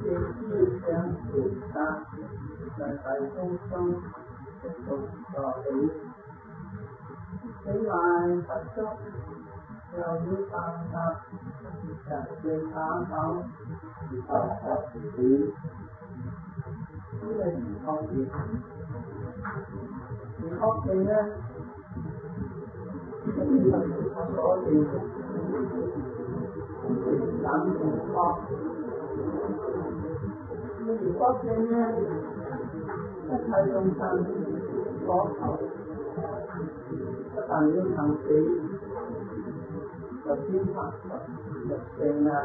思想菩薩在世中一路助起，起來不足又要辦法，人嘅打手學習呢個唔確定，唔確定咧，呢個係所定等唔確。呢個唔確定咧，一切眾生所求，不但要行死，就先發就成啦。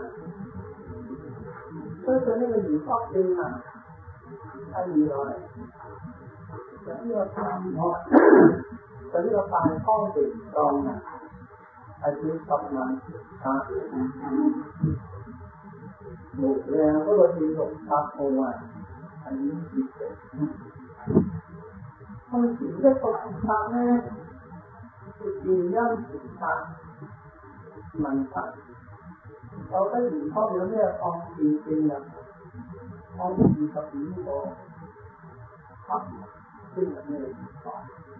所以呢個唔確定啊，係原來就呢個三學，就呢個大方地藏啊，係叫十萬法無量嗰個叫做8號啊，係呢啲嘅。咁前一個菩薩咧，叫善因菩薩問佛，究竟唔確有咩放善經啊？放25個佛先有咩情況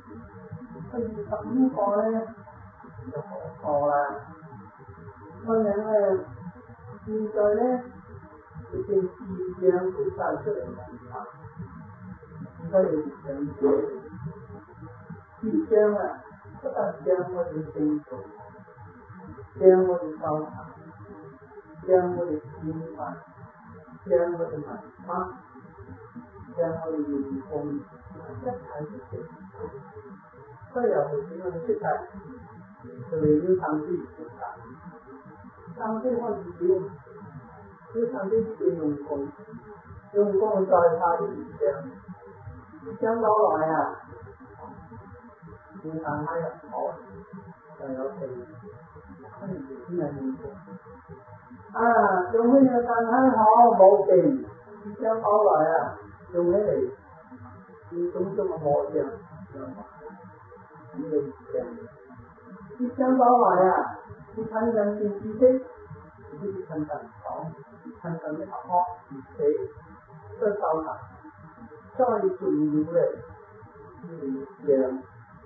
？25個咧就好多啦。咁樣咧，現在咧就叫智障菩薩出嚟問法，而家要兩者。智障啊，不但將我哋正道，將我哋修行，將我哋見法，將我哋文化，將我哋用功，一切都識。所以由佢點樣識法？佢哋要探知菩薩，探知開始表，要探知啲叫用功，用功再化啲智障，智障攞來啊！要散開入海，就有地，跟住先係用功。用呢個散開海冇地，智障攞來啊，用起嚟要種種嘅魔障，呢個智障。智障攞來啊，要親近見知識，呢啲親近講，親近啲學死，都修行。再重要嘅呢個智障。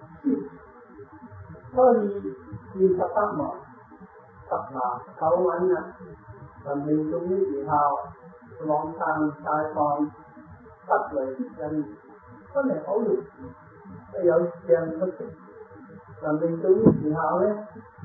所以28幕十拿九穩啊！臨命終的時候，朗嘆大放得來人真係好容易，有智障出嚟。臨命終的時候咧，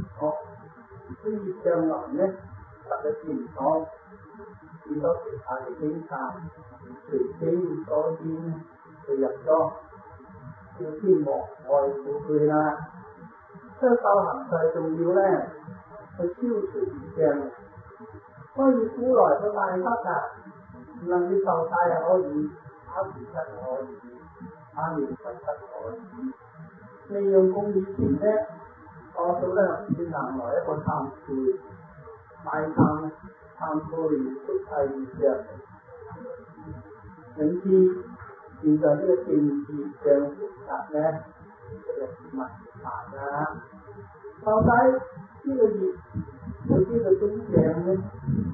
啲障礙咧得咗見唔到，見到其他嘅警察隨機所見就入咗。要天幕愛護佢啦，所以修行最重要咧，去消除智障。所以古來嘅大德啊，唔能夠受戒係可以，打禪七可以，打念佛七可以。利用功以前咧，多數咧先行來一個懺悔，大懺悔出世嘅，總之。現在呢個見智障菩薩咧，就問法啦。到底呢個業有啲個種障咧，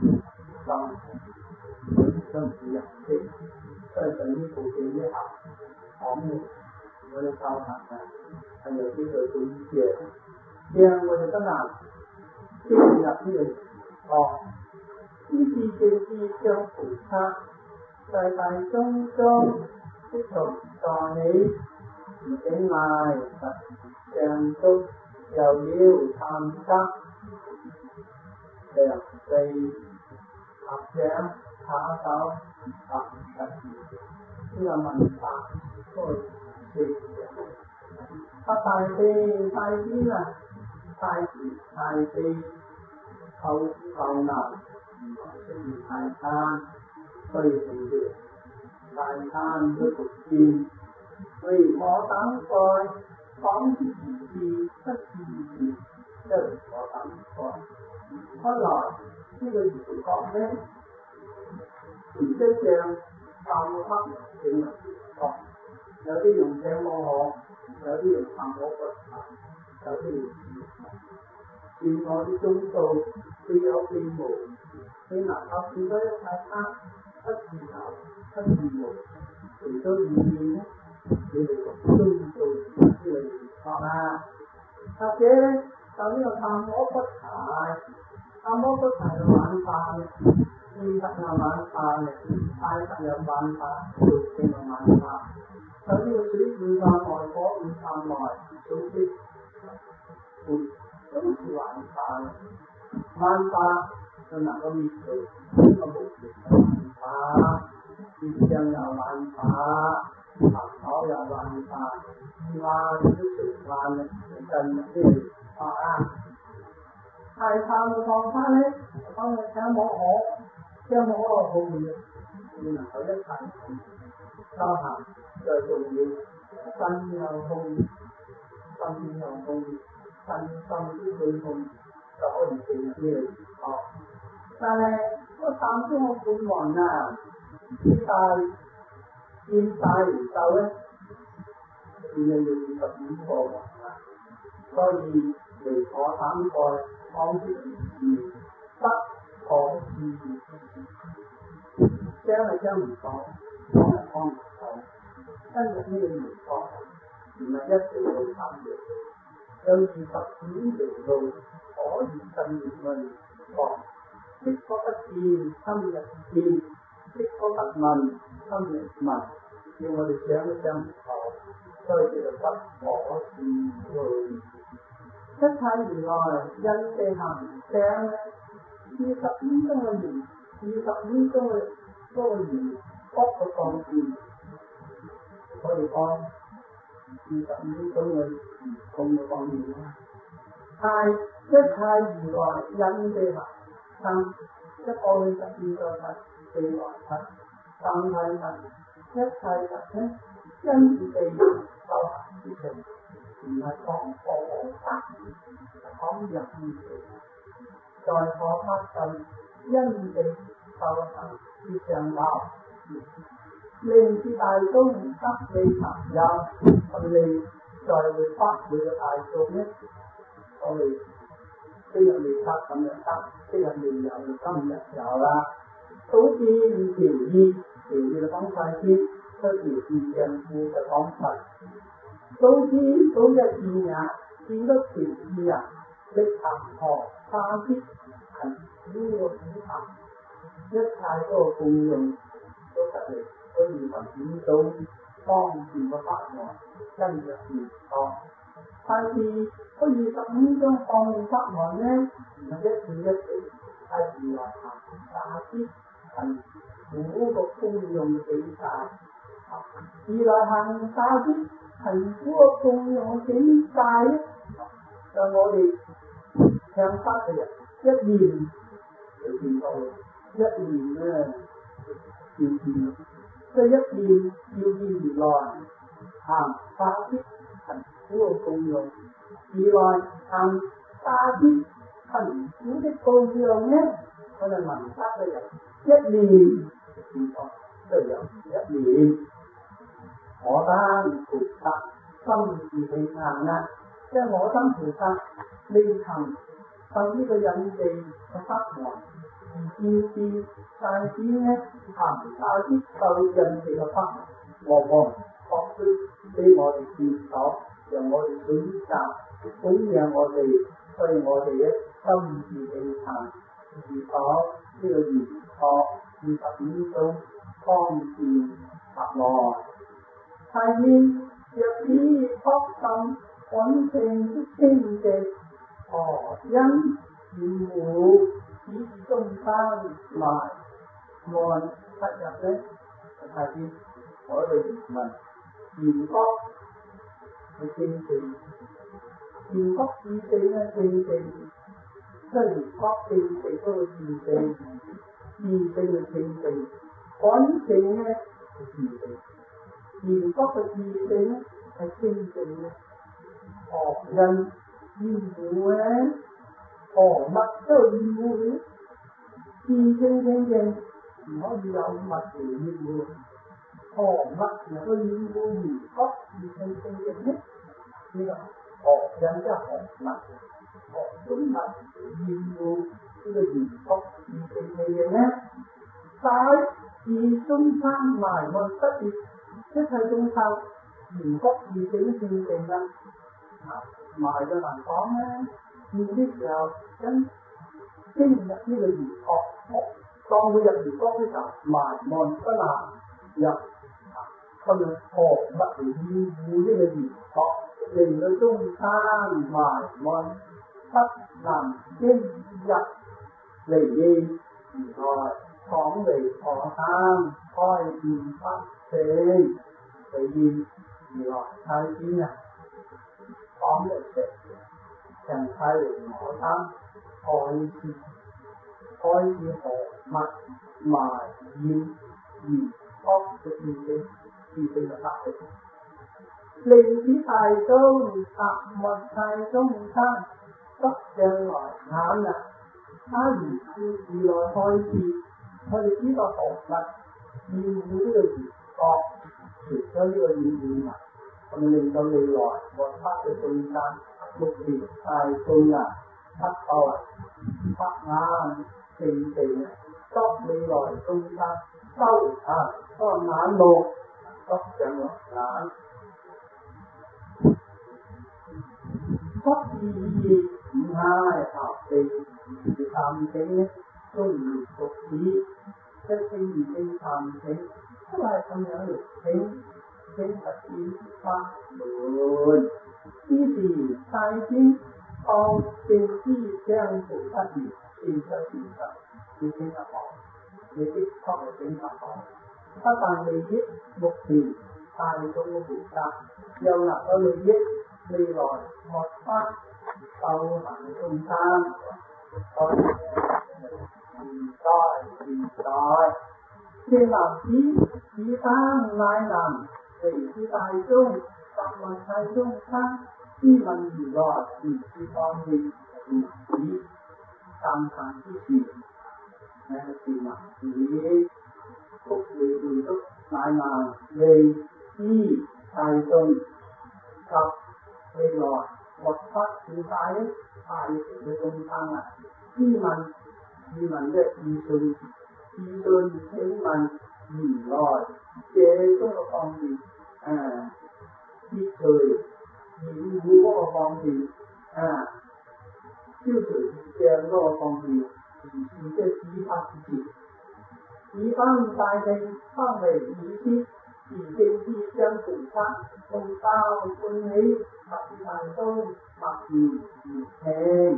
就唔入識，所以就呢部經一下講嘅，我哋修行啊，係有啲個種障我哋不能進入呢個於是見智障菩薩在大眾中。即從助起，整埋佛像中，又要探測良地合掌下手合實呢個問法開始。大地太邊啊，太極太地後難，唔需要太單，所以成嘅。大貪都獨見，為我等待，講之如是，不是如是，即係我等待。後來呢個儒學咧，實際上暗黑正文學，有啲用正我學，有啲用暗我學，有啲用自我啲中道，非有非無，你能夠見到一切黑。 自由、不自由，除咗意見咧，你哋就追到呢個原則啦。或者咧，就呢個探摸不齊，探摸不齊就玩化嘅，現實又玩化嘅，態實又玩化，條件又玩化。就呢個水唔散外，火唔散內，總之都是玩化嘅。玩化就能夠滅除呢個無明嘅玩化，業障又玩化，煩惱又玩化，玩都成玩嘅，近呢個學啊。太探嘅方法咧，當你聽摸可，聽摸可好嘅，你能夠一齊修行最重要，身又空，心又空，身心都最空。就可以證呢個原則，但係嗰三種嘅本王啊，現世唔夠咧，變咗要25個王啦。所以離火三蓋，方知而不可思議。聽係聽唔到，講係講唔到，跟住呢個原則，唔係一定要參與，有25條路。可以進入去講，即可不見，心入見；即可不問，心入問。要我哋想都想唔到，所以叫做不可思議。一切如來因地行正25種嘅緣，25種嘅嗰個緣福嘅降變，可以講25種嘅緣供嘅降變啦。係一切如來因地行生，一過去12個世，四來世，三體世，一切實體因地修行之情，唔係講佛法，係講人哋在佛法上因地修行之上道，令至大眾得利尋有，利在會法會嘅大眾咧。我哋今日未得咁就得，聽日未有今日有啦。好似調意就講晒先，佢調意正負就講晒。好似嗰隻字眼，見到調意啊，即行河差啲係呢個指法，一切嗰個共用都得嚟，所以25種方便嘅法門，跟住唔錯。但是嗰25種方便法門咧，唔係一次一次，係如來行大啲，係每個共用幾大。如來行大啲，係每個共用幾大咧？就我哋聽法嘅人一念就見到，一念咧就見，即係一念要見如來行大啲。嗰個共用，如來行大啲貧苦的共用咧，我哋聞得嘅人一念見到，都有一念。我當菩薩心自起行啦，即係我當菩薩未曾受呢個引地嘅法門，而見見大啲咧行大啲受引地嘅法門，我確實俾我哋見到。讓我哋選擇供養我哋，所以我哋一心自起行，如果呢個原則25種方便法門，係現若此確信穩定的清淨，何因厭惡此眾生埋沒不入呢？係現我哋問原覺。係正正，原覺自性咧正正，即係原覺正正嗰個自性，自性嘅正正，本性咧係自性，原覺嘅自性咧係正正咧。何因厭惡咧？何物都厭惡嘅？自性正正唔可以有物嚟厭惡。何物能夠厭惡原覺自性正正呢？呢個何因即係何物？何種物厭惡呢個原覺自性正正呢？解 vì chúng sanh mài mòn tất đi, tức là chúng sanh dùng gốc gì chữ thiên tiền năng mài cho làm con á, nhưng biết là cái nhập như là gì con bây giờ thì có cái cả mài mòn có làm nhập con là khổ mất thì như cái là gì họ đừng có chung sang mài mòn tất làm trên nhập về gì rồi phóng về phó tham coi nhìn phát thế về gì rồi thay chí này phóng về thế chẳng thay về phó tham coi gì hộ mặt mà gì có được gì thế là phát thế linh khí tài công một tài công tham tất chân loại hám là gì loại thôi thì thôi chỉ có hộ mặt nhưng những cái gì có thì tới cái gì mà còn mình có người loại một phát để tôi ta một việc tài tôi là phát thôi phát ngàn thì tóc đi loại tôi ta sau có ngã một tóc chẳng ngã phát gì hai học thì tham thế tôi bị phục khí cái gì cái tham thế các lại không nhớ được thế thật ý pháp luôn ý gì sai chính ông tình chi trang của ta gì thì ta chỉ sợ như thế là họ như thế không phải tính là họ các bạn người biết một gì sai trong một vụ ta do là có người biết đi rồi một phát sau hẳn trung tham rồi rồi khi làm chí tham lại làm thì khi tài trung tập mà tài trung tham khi mình rồi thì khi con mình chỉ tâm thành cái gì nên thì mà chỉ phúc vị đức lại làm về khi tài trung tập bây giờ một phát thứ hai tài trung tham là khi mình để ý xuân thế mình nhìn rồi chế trong một con gì biết cười nhìn vui có con gì tiêu tử tiền có con gì thì cái chỉ pháp gì chỉ pháp tài thành pháp về ý chí chỉ trên khi chân tự pháp không cao quân ấy mặc tài tôi mặc gì thế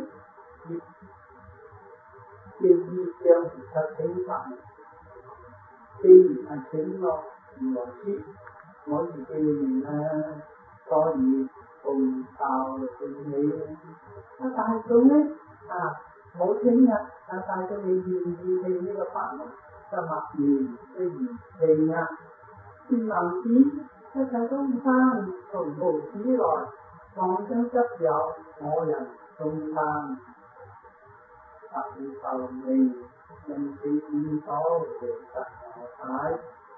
tiên di tiêu thì thật thấy phạm khi anh thấy nó nói chuyện nói gì cái gì có gì cùng tao rồi cùng nghĩ nó tài xuống ấy mỗi thính tài cho mình gì thì như là phạm ta mặc gì cái gì thì khi làm chí nó sẽ có sang còn bổ trí rồi còn chân chấp dạo mọi lần không sang thật sự mình chỉ in tố về tất cả thái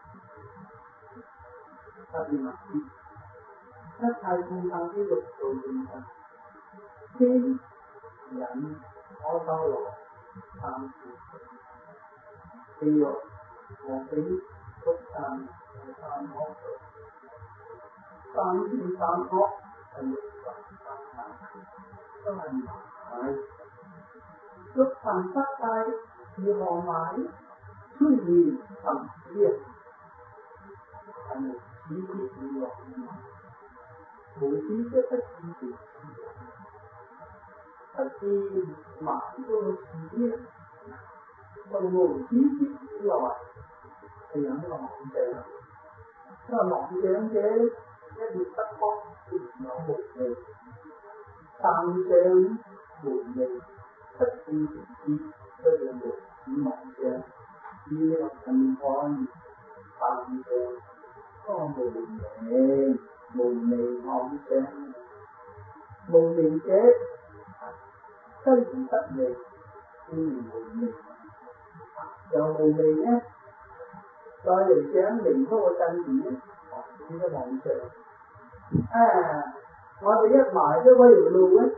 ta đi mặc đi tất hai cùng tăng cái luật của mình khi dẫn có đau lộ tham khi rồi một tí phúc tham hốt tham thì tham hốt là luật của tham đó là phải lúc thành phát tay thì họ mãi suy nghĩ thầm thiện thành một trí thức như vậy bố trí cho tất cả những việc thật khi mãi tôi trí biết còn một trí thức như vậy thì nó là mộng trẻ nó là mộng trẻ cái việc tất bóc thì nó một nghề tam trẻ một nghề tất cả những tôi là một mộng trẻ như là thành con tam trẻ có một mộng trẻ một mình chết cái gì tất nghề như một mình rồi một mình á coi để chén mình có một tranh gì á chỉ có mộng trẻ nói tôi nhắc mãi cái bây giờ luôn á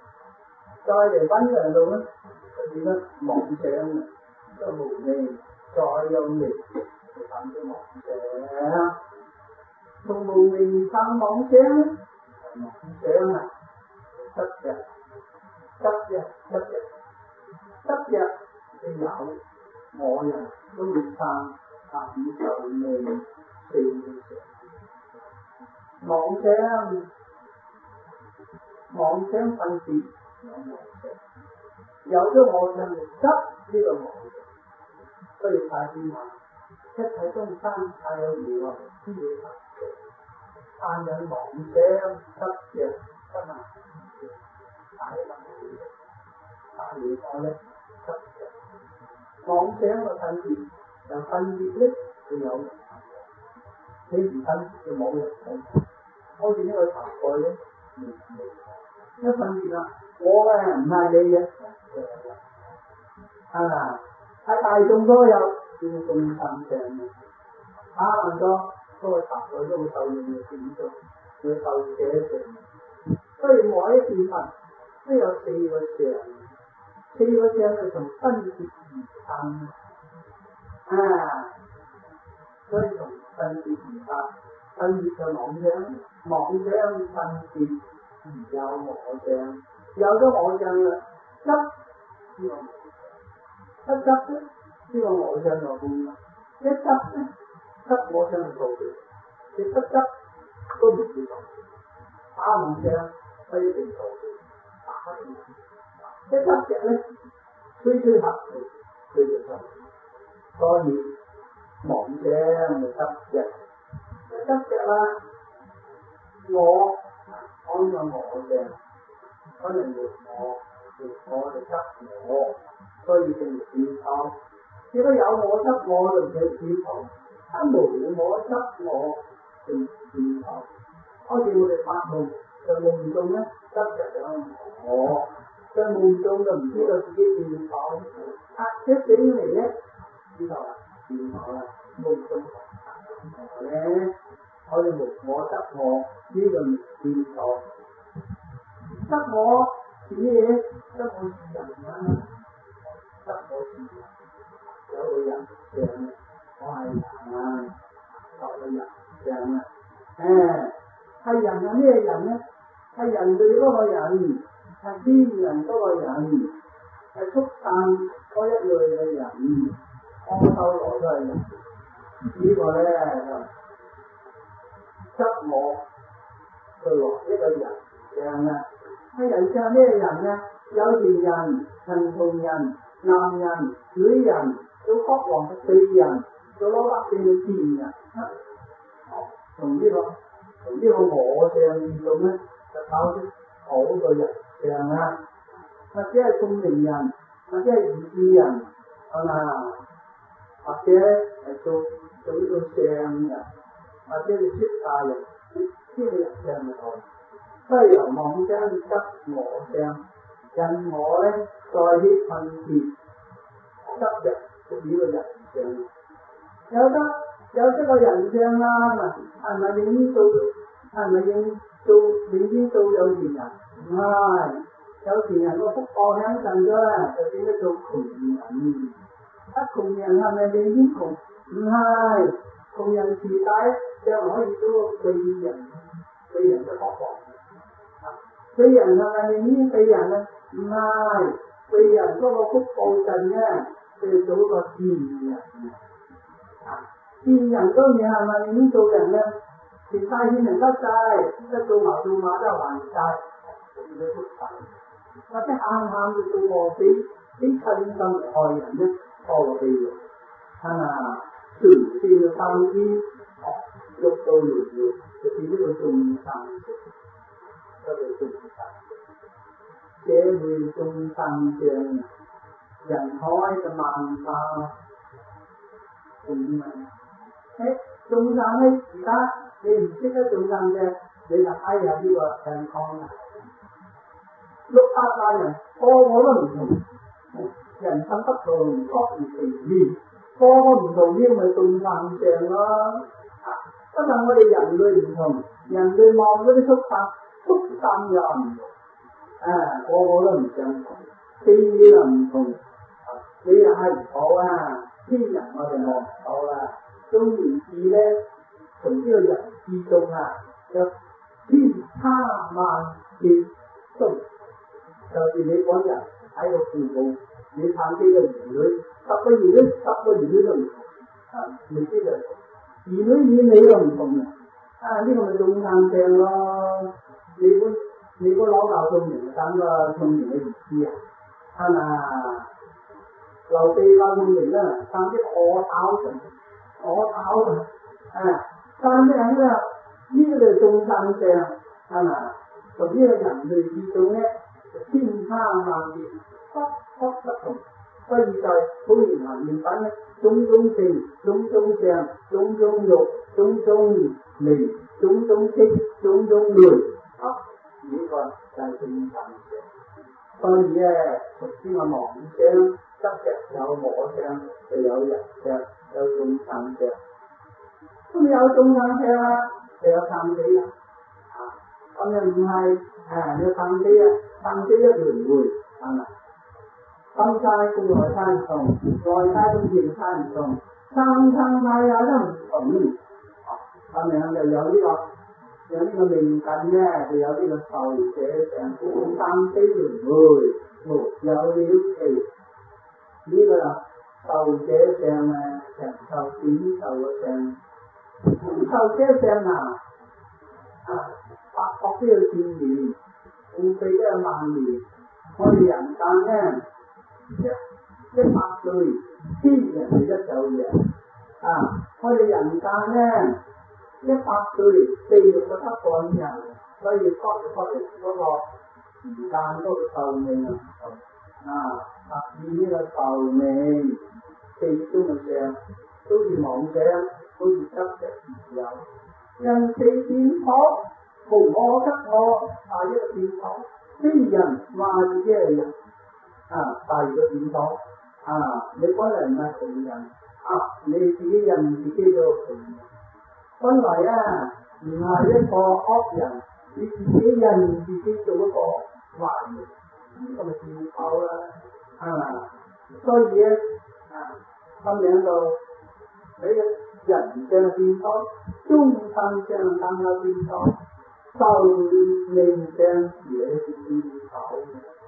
coi để bánh là luôn á thì nó mộng trẻ không có một mình 再有力就等於妄想。從無明生妄想，妄想啊，執着就有我人都會生感受味四常。妄想分別有妄想，有咗妄想就執呢個妄想，所以大師話一切眾生皆有如來知會法性，但有妄想執着不能大能會大如我咧執着妄想嘅分別，就分別咧就有人你唔分就冇人睇，好似呢個頭蓋咧一分別啦，我嘅唔係你嘅，喺大眾都有叫眾生相嘅，可能嗰個頭蓋都會受用嘅點做，會受者相。所以每一件物都有四個相，四個相係從分別而生，所以從分別而生，分別就妄想，妄想分別而有我相，有咗我相啦，執呢個我相，一執咧呢個我相就空啦，一執咧執我相就到嘅，你不執都唔會到，打妄相不一定到嘅，打唔到，一執着咧吹合佢就到，所以妄想就執着，一執着啦，我講咗我嘅，可能活我就執我，所以就轉頭。如果有我執我就唔使轉頭，一無我執我就轉頭。好似我哋發夢，就夢中咧執着咗我，在夢中就唔知道自己轉頭，一醒嚟咧知道啦，轉頭啦，夢中我咧。我哋無我執我呢個唔見錯，執我是咩嘢？執我是人啊，執我是人，有個人相，我係人，有個人相啊，係人係咩人咧？係人類嗰個人，係天人嗰個人，係畜生嗰一類嘅人，我後來都係人，呢個咧執我佢來一個人相啊，係人相咩人咧？有錢人、貧窮人、男人、女人，做國王嘅罪人，做老百姓嘅賤人，同呢個我相而動咧，就搞出好個人相啊，或者係聰明人，或者係愚智人，係嘛？或者係做呢個相人。或者你出家人，呢個人相咪好，所以由妄想執我相，人我咧再去分別執着就呢個人相，有得個人相啦，係咪永遠做？係咪永遠做有錢人？唔係，有錢人個福報享盡咗啦，就變咗做窮人。窮人係咪永遠窮？唔係。窮人時代將可以做個貴人嘅國王。貴人係咪永遠貴人咧？唔係，貴人嗰個福報盡咧，就做個賤人。賤人當然係咪永遠做人咧？全世欠人得晒，一做牛做馬都還晒，變咗出世。或者啱就做卧底，啲親心嚟害人咧，多過地獄，係嘛？全線嘅生意，喐到搖搖，就變咗個眾生食，得個眾生食。社會眾生相，人海嘅萬化咁啊！眾生咧，而家你唔識得眾生嘅，你就哎呀呢個健康啦。600萬人，個個都唔同，人生不同，各而其妙。個個唔同呢咪眾生相咯，不但我哋人類唔同，人類望嗰啲畜生又唔同，個個都唔相同，非你又唔同，你又係唔好啊！ 天人我哋望唔到啦，總言之咧，從呢個人之中啊，有千差萬別都，就是你講人喺個父母，你睇幾個兒女，10個兒女都唔同，未必就兒女與你都唔同嘅，呢個咪中生病咯，你個老豆聰明，等個聰明你唔知啊，係嘛？劉備夠聰明啦，生啲我頭生咩呢？呢個就中生病，係嘛？從呢個人類之中咧，千差萬別，不同。所以就好言行念品咧，種種性、種種相、種種欲、種種味、種種色、種種類，呢個就係中生相。所以咧，頭先我妄想得嘅有我相，就有人相，有中生相。咁有中生相啦，就有生死啦。咁又唔係有生死啊，生死一輪迴，係咪？今生同來生唔同，來生同前生唔同，生世也都唔同。咁樣就有呢個命根咧，就有呢個受者相，生死輪迴，沒有了期。呢個受者相啊，長壽短壽嘅相，受者相百惡都要千年，富貴都有萬年。我哋人間咧，100歲，天人就一走嘅。我哋人間咧，100歲，地獄就得半人，所以確嚟嗰個時間嗰個壽命特別呢個壽命，四中嘅相，都似妄想，好似執着而有。人死變土，無我得我，呢個變土，非人話自己係人，第二個變土，你本來唔係窮人，你自己認自己做窮人，本來唔係一個惡人，你自己認自己做一個壞人，呢個咪變土啦，所以咧，咁樣就喺人相變土，中生相更加變土，壽命相也是變土。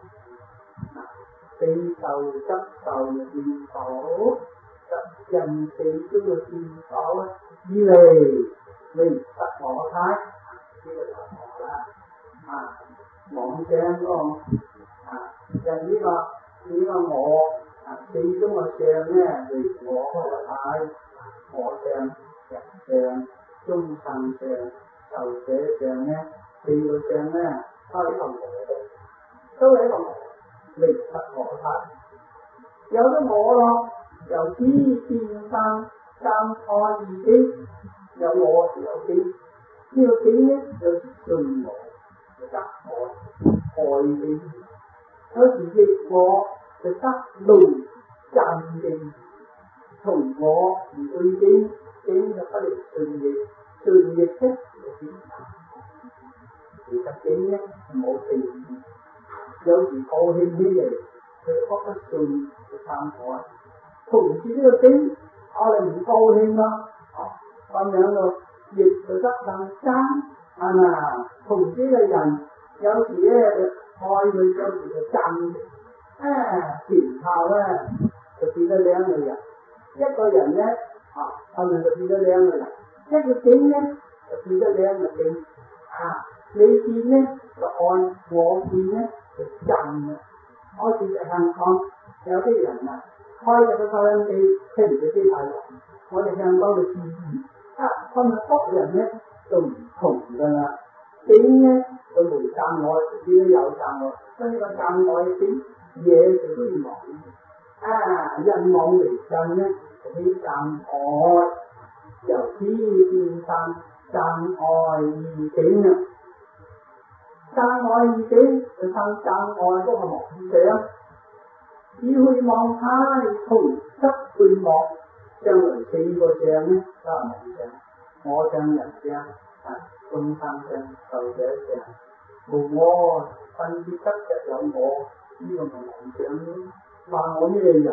被受則受變土，人死中嘅變土以嚟未得我胎，呢個就我啦。妄想咯，人呢個我死中嘅相咧，為我開胎，我相、人相、中生相、受者相咧，4個相咧都係一個我，都係一個我。未得我胎，有咗我咯，由此變生我二己，有我有己，呢個己咧就順我，就得我愛己，有時逆我就得怒憎己，從我而對己，己就不能順逆，順逆咧就變生，其實己咧冇定義。有時高興起嚟，佢覺得順就撐我，同時呢個境，我哋唔高興啦，咁樣咯，亦就得更爭，係嘛？同時嘅人有時咧愛佢，有時就憎，前後咧就變得兩個人，一個人咧後面就變咗兩個人，一個境咧就變咗兩個境，你見咧就愛，我見咧就憎啦。好似就香港有啲人開咗個收音機，聽唔到機太耐，我哋香港嘅 CD，今日福人咧就唔同噶啦，境咧就冇憎我，變咗有憎我，所以個憎我嘅境嘢就虛妄，人妄為憎咧就起憎愛，由此變生憎愛二境啊！憎愛二境就生憎愛嗰個妄想，只去望太同則去望，將來4個相咧都係妄想，我相、人相、眾生相、受者相，無我分別得有我，呢個咪妄想咯。話我咩人，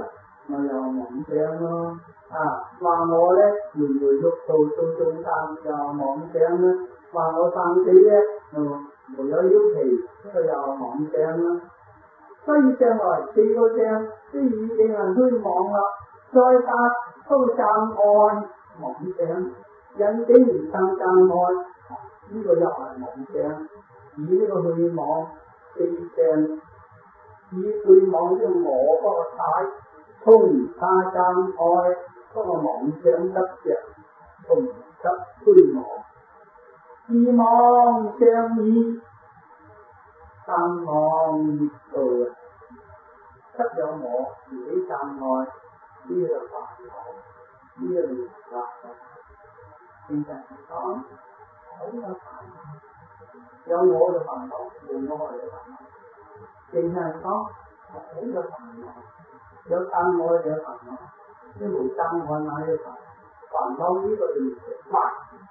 咪又妄想咯。話我咧回回欲道到中間又妄想啦，話我生死咧無有妖氣，呢個又妄想啦。所以上來四個相都已經係虛妄啦，再加都障礙妄想，引境而生障礙，呢個又係妄想。以呢個虛妄四相，以虛妄嘅我嗰個體，從他障礙嗰個妄想得着，從得虛妄，二妄相依，三妄滅道啊！得有我自己障礙，呢個煩惱，呢個亂法啊！其實講好有煩惱。有我嘅煩惱，冇我嘅煩惱。淨係講好嘅煩惱，有障礙嘅煩惱，啲冇障礙哪嘅煩惱？煩惱呢個就法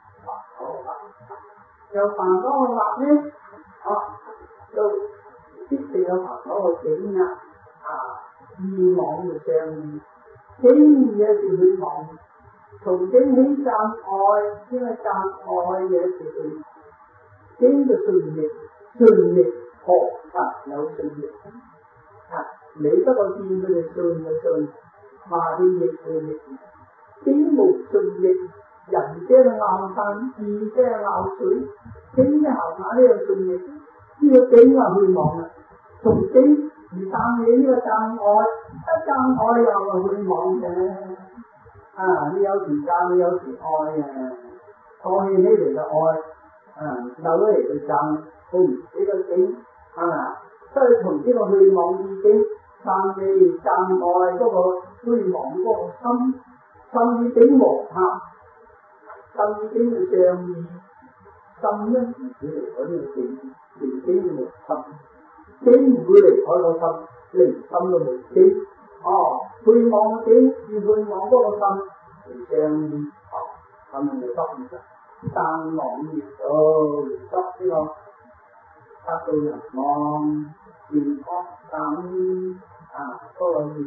有煩惱嘅法呢？就必定有煩惱嘅境啊！二妄嘅相依，境嘢是虛妄，從境起障礙，因為障礙嘢是虛。境嘅順逆，順逆何凡有順逆？你不過見佢哋順就順，話佢逆就逆。境無順逆，人家拗山，自家拗水，境嘅後下呢有順逆，呢個境係虛妄啦。從境而生起呢個障礙，一障礙又係虛妄嘅。你有時障，有時愛嘅，愛起嚟就愛。留咗嚟就爭，呢個境所以從呢個虛妄意境生起障礙嗰個虛妄嗰個心，心與境和合，心與境嘅相依，心因而會離開呢個境，離境就無心，境唔會離開個心，離心就無境。虛妄嘅境與虛妄嗰個心嚟相依，咁就得唔得？三妄滅道，得呢個得到人望善惡等嗰個業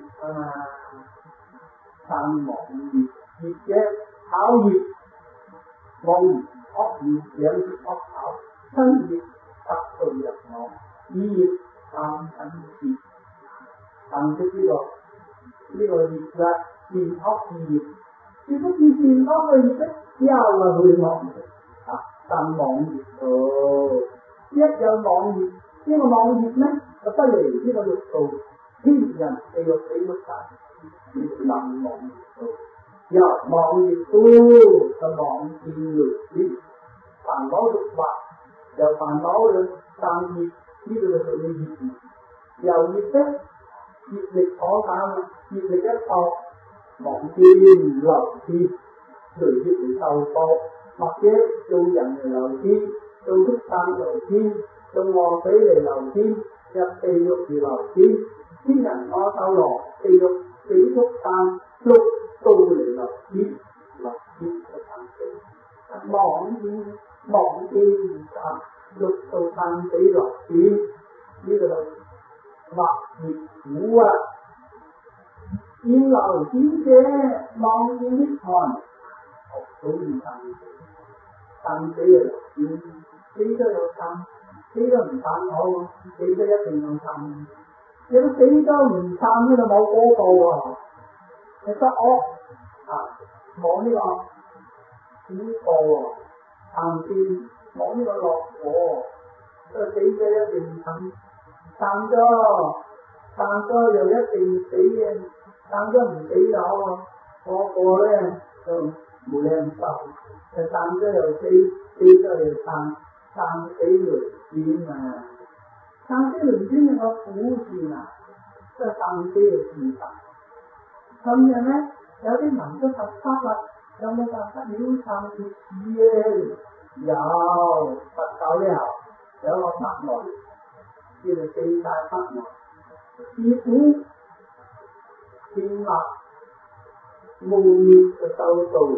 三妄滅業嘅考業，妄業惡業兩業惡考，身業得到人望，意業三等業，等即呢個業嘅善惡二業。如果是善惡嘅業咧，又係虛妄三妄業一有妄業，呢個妄業咧就不離呢個六道，天人地獄死活界，三妄業有妄業就妄見類別，煩惱六惑，由煩惱嘅生業，呢個就屬於業。由業咧，業力可減，業力一破。妄見流天，隨業嚟受報，或者做人嚟流天，做畜生流天，做餓死嚟流天，入地獄而流天，天人阿修羅，地獄死畜生，六道嚟流天，流天就生死。妄見生，六道生死流天，呢個就惑業苦啊！見流天者，妄見涅槃，學到唔生死啊！流天，死都有生，死都唔生好，死都一定有生。如果死都唔生呢，就冇果報啊！你得惡冇呢個苦報啊，生天冇呢個樂果，所以死咗一定生，生咗又一定死嘅。生咗唔死就好啊，個咧就冇靚受，生咗又死，死咗又生死輪轉啊！生死輪轉係個苦字啊，即係生死嘅事實。咁樣咧，有啲人都佛法啦，有冇辦法了生脫死咧？有佛教呢有個法門，叫做四大法門，自古建立無滅嘅修道，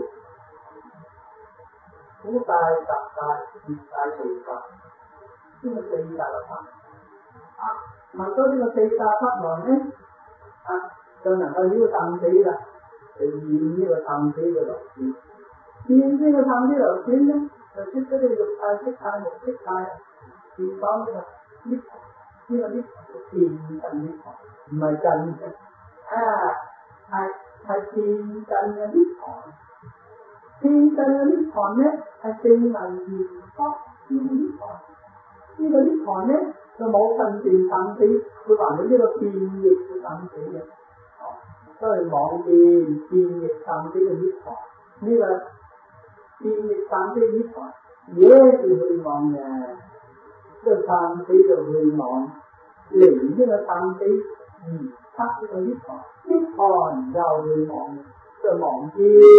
苦大集大滅大隨法，呢個四大嘅法。問到呢個四大法門咧， 就能夠呢個生死啦，就現呢個生死嘅流轉。現呢個生死流轉咧，就出咗呢個肉態、色態、無色態，變咗呢個呢個呢個變真呢個，唔係真嘅，係變真嘅呢個。變真嘅呢個咧係正能量多呢個呢個呢個咧就冇分別生死，佢話你呢個變異嘅生死嘅。都係妄見變異生死嘅呢個，呢個變異生死呢個嘢就去妄嘅，這個生死就去妄，離呢個生死而得呢個呢個，呢個又去妄，就妄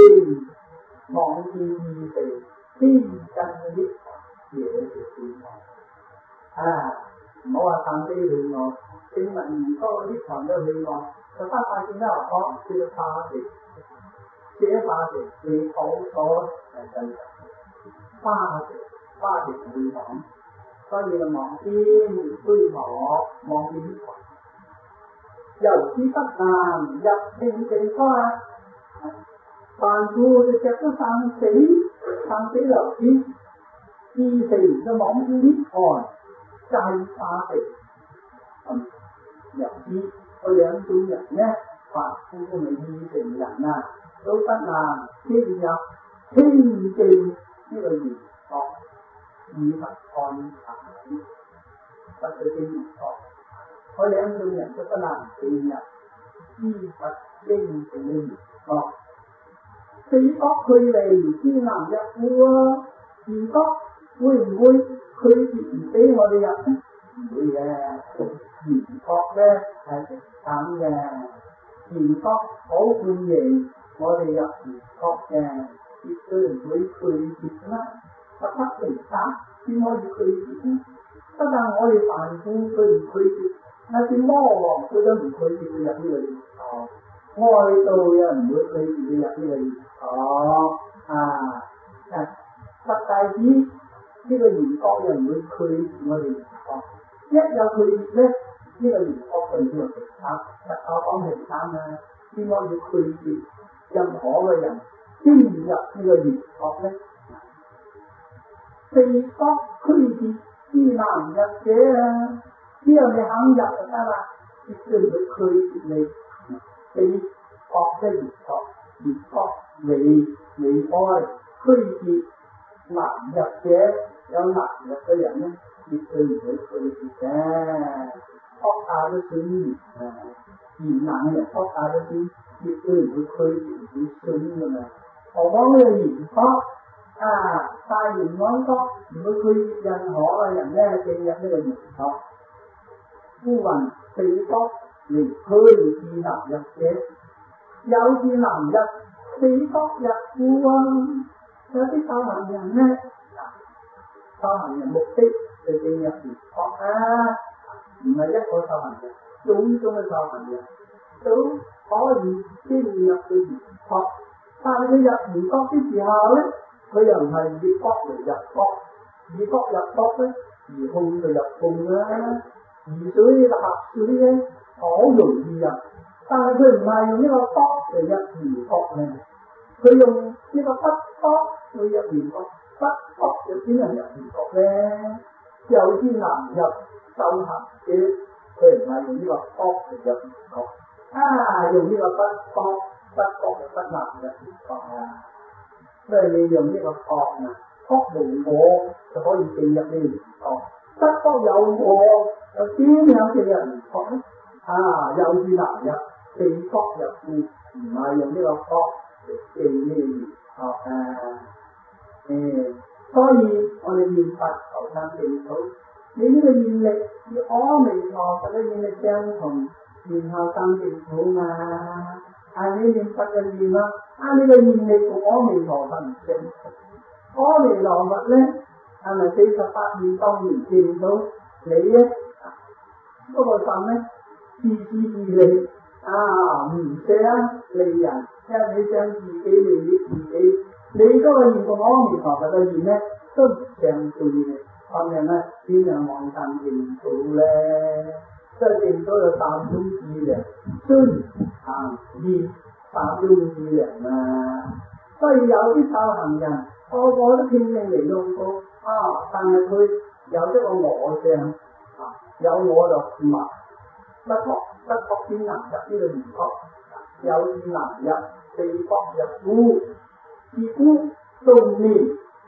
見異地天真嘅呢個嘢就去妄，唔好話生死去妄，正文而多呢個都去妄。就發發現啦，講叫做化地，寫化地你土所係真實，化地會講，所以就望見虛我，望見呢個，由此不難入定靜開，凡夫就着咗生死流轉，意成就望見呢個，就係化地，由此。嗰兩種人咧，凡夫同埋意成人啊，都不難傾入清淨呢個圓覺，以佛看法，不對經圓覺。嗰兩種人都不難傾入知佛清淨嘅圓覺。四覺距離之難入戶啊，圓覺會唔會拒絕唔俾我哋入咧？唔會嘅。圓覺咧係平等嘅，圓覺好歡迎我哋入圓覺嘅，絕對唔會拒絕啦。不得平等先可以拒絕咧。不但我哋凡夫佢唔拒絕，那啲魔王佢都唔拒絕佢入呢個圓覺，外道又唔會拒絕佢入呢個圓覺。佛弟子呢個圓覺又唔會拒絕我哋圓覺。一有拒絕咧，呢個圓覺對呢個平等，我講平等啊，先可以拒絕任何嘅人進入呢個圓覺咧。四覺俱別之難入者啊，只要你肯入就得啦，絕對唔會拒絕你。四覺嘅圓覺離開俱別難入者，有難入嘅人咧，絕對唔會拒絕嘅。學大都信言言難嘅人學大都信，絕對唔會拒絕，唔會信噶嘛。何況呢個圓覺大圓滿覺唔會拒絕任何嘅人咧進入呢個圓覺。故云四覺離俱自難入者，有自難入四覺入戶啊！有啲修行人咧，修行人目的就進入圓覺唔係一個修行人，種種嘅修行人都可以進入去圓覺，但係佢入圓覺嘅時候咧，佢又唔係以覺嚟入覺，以覺入覺咧，而空就入空啦，而水就合水咧，好容易入，但係佢唔係用呢個覺嚟入圓覺嘅，佢用呢個不覺去入圓覺，不覺就點樣入圓覺咧？有啲難入。修行者佢唔係用呢個覺嚟入圓覺，用呢個不覺就不難入圓覺所以你用呢個覺無我就可以進入呢個圓覺，不覺有我就點樣進入圓覺咧？有啲難入，四覺入戶，唔係用呢個覺嚟進呢個圓覺所以我哋念佛求生淨土。你呢個願力與阿彌陀佛嘅願力相同，然後生淨土嘛。你念佛嘅願啦，你嘅願力同阿彌陀佛唔相同。阿彌陀佛咧係咪48願當然見到你咧？嗰個心咧自利唔想利人，因為你想自己利益自己。你嗰個願同阿彌陀佛嘅願咧都唔相對嘅。咁樣咧，點樣往生淨土咧？ 即係變咗有三種智力，雖行業三種智力啊。所以有啲修行人個個都拼命嚟用功但係佢有一個我相有我就唔係不覺先能入呢個圓覺，有意能入四覺入孤，自孤動念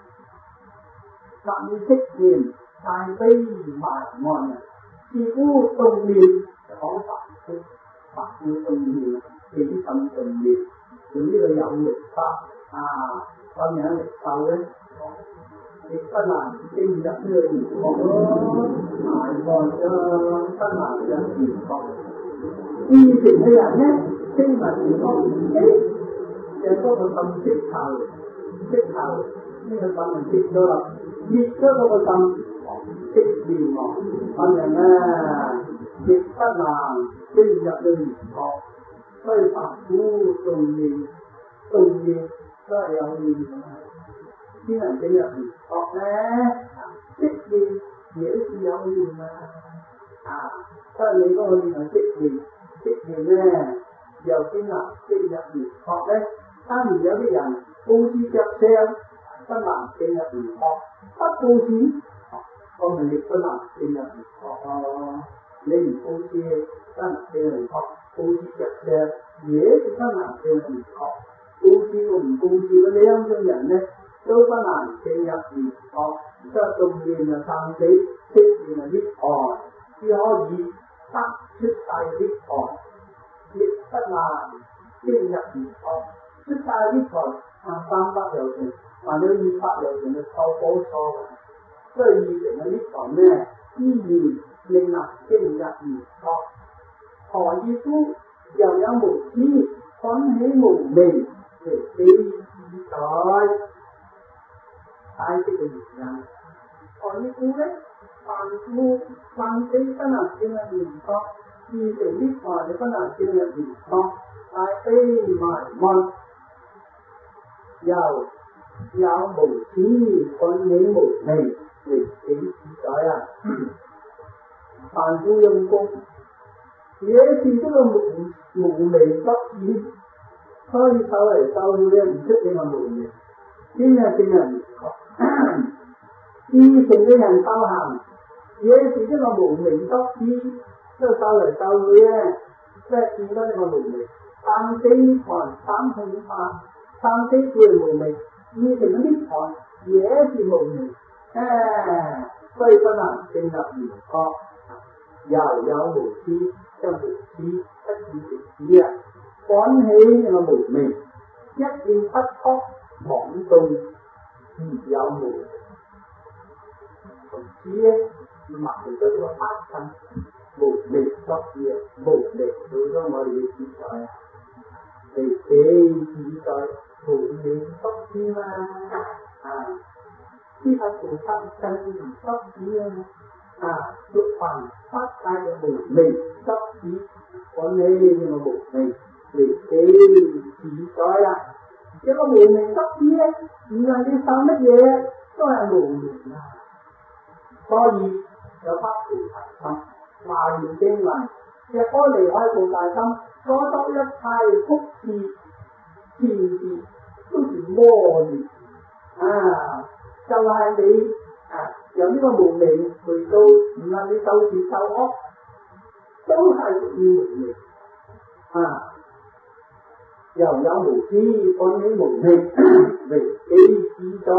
能識念大悲埋岸，自孤動念講法要動念，起心動念，用呢個有力法咁樣嚟受咧，亦不難經入呢個圓覺咯，埋岸不難入圓覺。二成嘅人咧，聽聞圓覺唔識，就嗰個心識透呢個心就識咗啦，滅咗嗰個心識念咁樣亦不難經入呢個圓覺。所以凡夫動念都係有念嘅，先能經入圓覺咧。識念也是有念所以你嗰個念係識念咧，又先能經入圓覺咧。當然有啲人布施着相，不能經入圓覺；不布施，我哋亦不能經入圓覺你唔布施，不能經入圓覺；布施着相，也是不能經入圓覺。布施同唔布施嘅兩種人咧，都不能經入圓覺。即係動念就生死，識念就涅槃，只可以得出世涅槃，亦不難經入圓覺。出世涅槃三百有情，或者200有情嘅錯補錯，所以二成嘅涅槃咧，依然未能經入圓覺。何以故？又有無知，歡喜無明，離喜自在。解釋嘅原因，何以故咧？凡死不能經入圓覺，二成涅槃就不能經入圓覺。大悲埋岸，又有無知，歡喜無明，離喜自在凡夫用功，也是這個無明得意，所以受嚟受去咧，唔出呢個無明，先係正人覺。二成嘅人修行，也是這個無明得意，即係受嚟受去咧，即係見到呢個無明。三死涅槃，三乘法，三死故係無明，二成嘅涅槃也是無明，所以不能進入圓覺。又有無知，即係無知不見直指歡喜呢個無明，一見不覺妄動，而有無明。無知咧，埋咗個法身，無明得意，無明到咗我哋嘅自在離喜自在，無明得意嘛呢個菩薩真唔得意六凡法界嘅無明得意，我哋呢個無明離喜自在啦。一個無明得意咧，唔論你受乜嘢都係無明所以有發菩提心，華嚴經文，若果離開菩提心，所得一切福事善事都是魔業就係你由呢個無明去到，唔論你受善受惡，都係屬於無明又有無知，歡喜無明，離喜自在。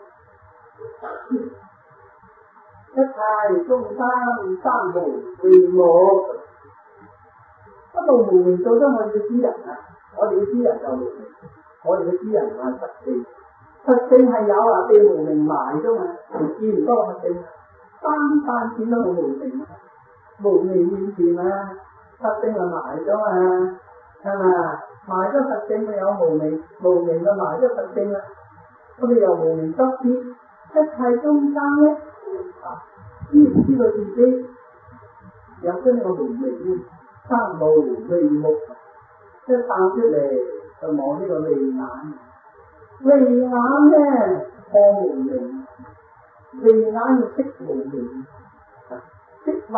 一切眾生三無記我，不到無明做咗我哋嘅私人我哋嘅私人就無明，我哋嘅私人係實性，實性係有被無明埋咗嘛，見唔多實性，單見到冇無明，無明現前實性係埋咗係嘛？埋咗實性咪有無明，無明就埋咗實性啦。咁你由無明得知，一切眾生咧知唔知道自己有咗呢個無明？三無慧目，一生出嚟就冇呢個慧眼。慧眼咧看無明，慧眼要識無明，識畫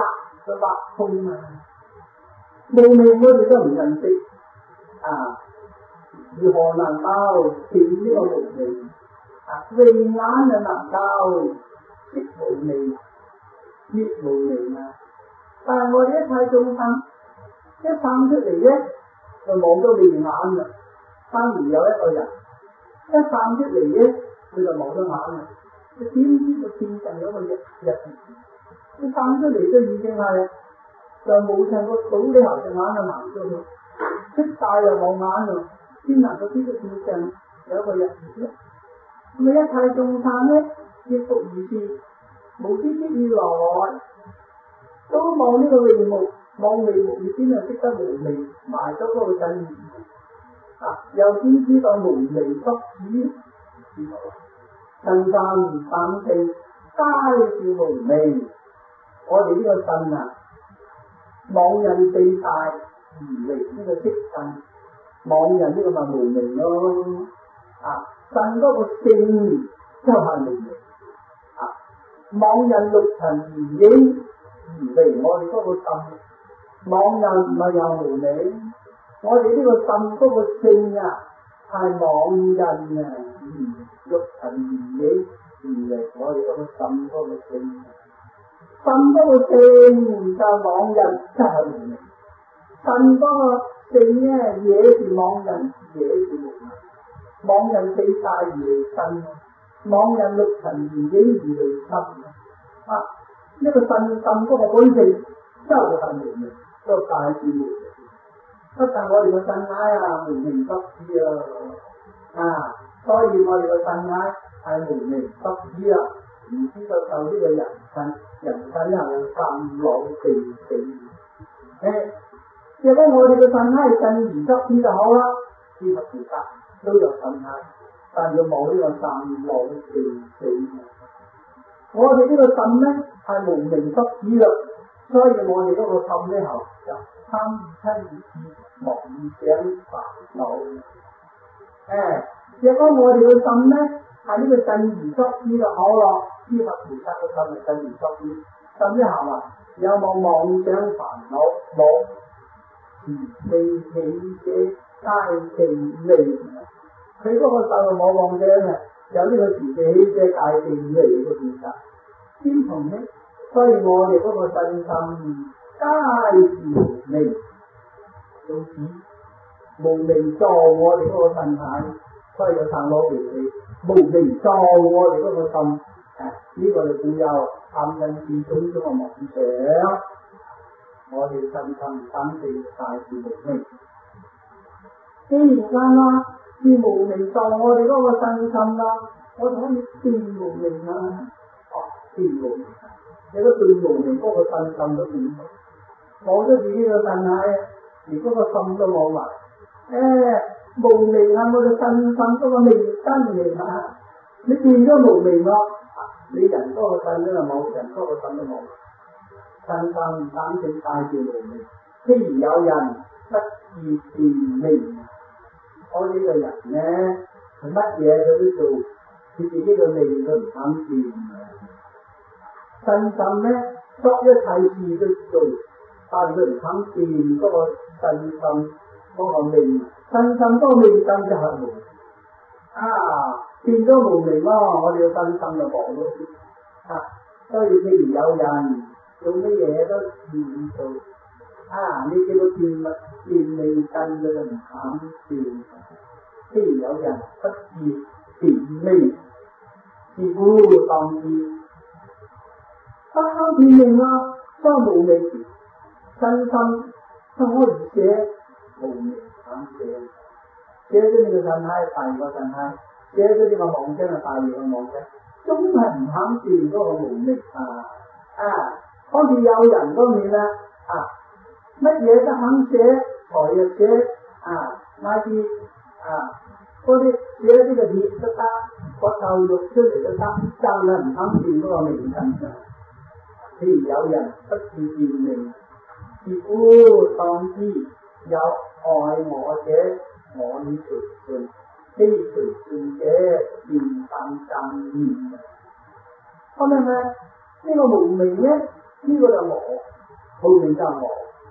個白空啊！無明我哋都唔認識啊，如何能夠斷呢個無明啊？慧眼就能夠識無明、滅無明啊！但係我哋一切眾生一生出嚟咧，就冇咗慧眼啦。當然有一個人一生出嚟咧，佢就冇咗眼啦。佢點知就變成咗個日月？佢生出嚟都已經係就冇成個倒你後隻眼就盲咗佢，出大又冇眼咯，先能夠知道變成有一個日月咧。咁啊一切眾生咧，亦復如是，無知之以來都冇呢個慧目，冇慧目，你邊度識得無明埋咗嗰個真義啊？又點知道無明不止？知道身心反正皆是無明。我哋呢個身啊，妄人四大而嚟呢個色身，妄人呢個咪無明咯。啊，身嗰個性就係無明。啊，妄人六塵而影而嚟我哋嗰個心，妄人咪有無明。我哋呢個心嗰個性啊，係妄人啊，六塵而影而嚟我哋嗰個心嗰個性。心嗰個性就妄人，就係無明；心嗰個性咧，也是妄人，也是無明。妄人四大而嚟心，妄人六塵而影而嚟心。啊，呢個心嗰個本性就係無明，都大是無明。不但我哋個身體啊無明不知啊，所以我哋個身體係無明不知啊。唔知道受呢個人身係咁老地死。如果我哋嘅身體係真如執知就好啦，知佛菩薩都有身體，但要冇呢個咁老地死。我哋呢個心咧係無明執知啦，所以我哋嗰個心咧後就貪嗔痴妄想煩惱。如果我哋嘅心咧係呢個真如執知就好咯。知佛菩薩嘅心係真如執知，甚至係話有冇妄想煩惱？冇，慈悲喜捨皆淨離。佢嗰個心係冇妄想嘅，有呢個慈悲喜捨皆淨離嘅菩薩。點同呢？所以我哋嗰個身心皆是無明，到此無明撞我哋嗰個身體，所以有散攞嚟嘅無明撞我哋嗰個心。呢個就只有貪嗔痴種種嘅妄想，我哋身心反正大是無明。既然啦，是無明撞我哋嗰個身心啦，我哋可以斷無明啊！斷無明，你都斷無明嗰個身心都斷到，冇咗自己嘅身體，連嗰個心都冇埋。無明係我哋身心嗰個明根嚟啊！你斷咗無明咯。你人嗰個身都係冇，人嗰個身都冇，身心反正大是無明。譬如有人不自斷命，我呢個人咧，佢乜嘢佢都做，佢自己嘅命佢唔肯斷。身心咧，作一切事都做，但係佢唔肯斷嗰個身心嗰個命，身心嗰個命根就係無明。變咗無明咯，我哋嘅身心就薄咗啲。所以譬如有人做乜嘢都唔做，你叫佢斷命根，佢就唔肯斷。譬如有人不自斷命，自古當知，不肯斷命啦，所以無明身心都可以捨無明肯捨，捨咗你嘅身體，第二個身體。寫咗呢個妄想係大業嘅妄想，總係唔肯斷嗰個無明好似有人嗰面啦，乜嘢都肯寫，財又寫，乃至嗰啲寫呢個鐵都得，骨頭肉出嚟都得，但係唔肯斷嗰個命根。譬如有人不自斷命，自古當知有愛我者，我以隨順。非隨順者，便當爭議。咁係咪呢個無明咧？呢個就我無明就我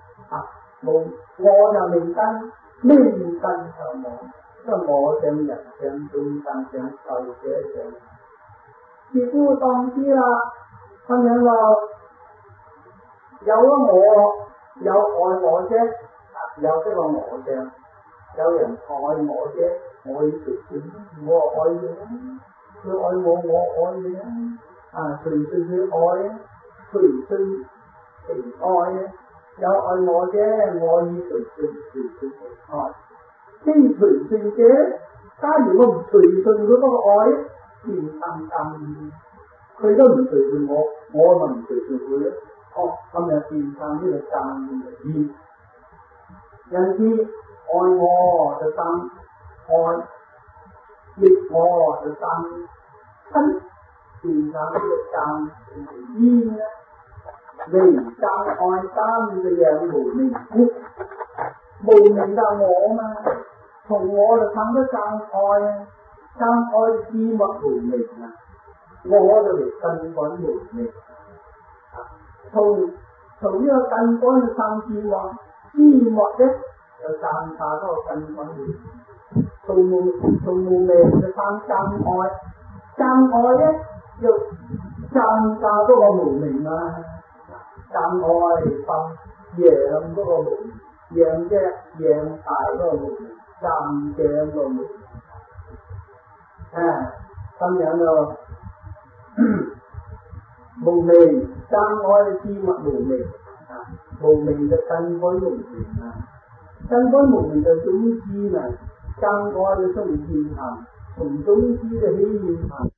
我就命根，命根就我，因為我想人想眾生想受者想，自古當知啦，咁樣咯，有咗我，有愛我啫，有呢個我相，有人愛我啫，我要隨順，我愛你啊，佢愛我，我愛你啊，隨順佢愛啊，隨順情愛啊。有愛我啫，我以隨順情愛。非隨順者，假如我唔隨順佢嗰個愛，變生根。佢都唔隨順我，我咪唔隨順佢咧。咁就變生呢個根嘅意。因此愛我就生愛，逆我就生親，變生呢個根嘅因咧。為生愛生這樣無明故，無明就我嘛，從我就生得生愛啊，生愛之物無明啊，我就嚟根本無明啊，從呢個根本去生之物，之物咧就生下嗰個根本無明，從無明就生真愛，真愛咧要生下嗰個無明啊。真愛心讓嗰個無明，讓啫讓大嗰個無明，增長嗰個無明，咁樣咯。無明真愛之物無明，無明就根本無明啊，根本無明就種子嘛，真愛就生現行，從種子就起現行。